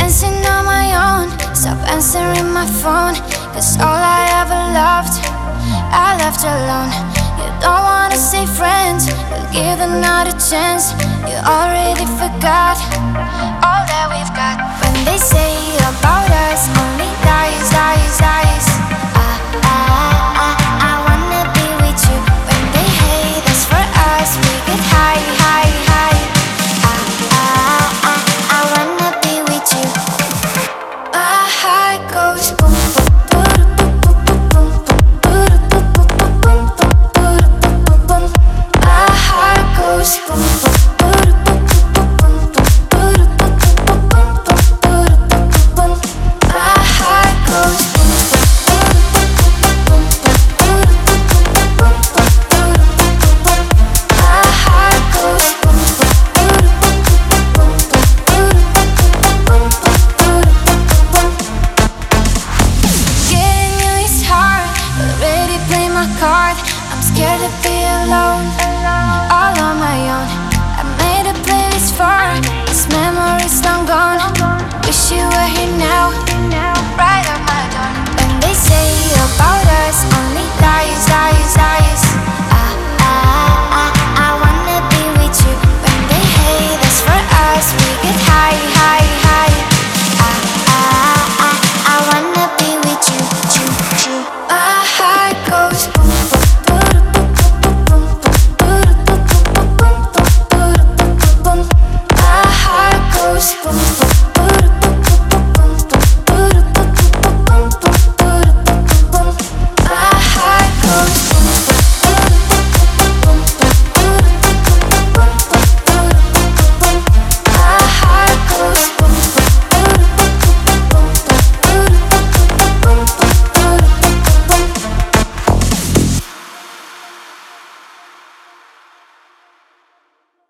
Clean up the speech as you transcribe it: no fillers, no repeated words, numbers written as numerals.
dancing on my own. Stop answering my phone, 'cause all I ever loved, I left alone. You don't wanna say friends, you'll give another chance. You already forgot all that we've got. When they say about us only lies, lies, lies, I wanna be with you. When they hate us for us, we get high, high, high. I wanna be with you. My heart goes boom, boom, boom, boom, boom, boom, boom, boom, boom, boom. My heart goes boom, boom, boom, boom, boom, boom, boom. My heart goes boom, boom, boom, boom, boom, boom. My heart goes boom, boom, boom, boom. Getting you is hard, already play my card. I'm scared to be alone, all on my own. I made a playlist for this memories long gone. Wish you were here now.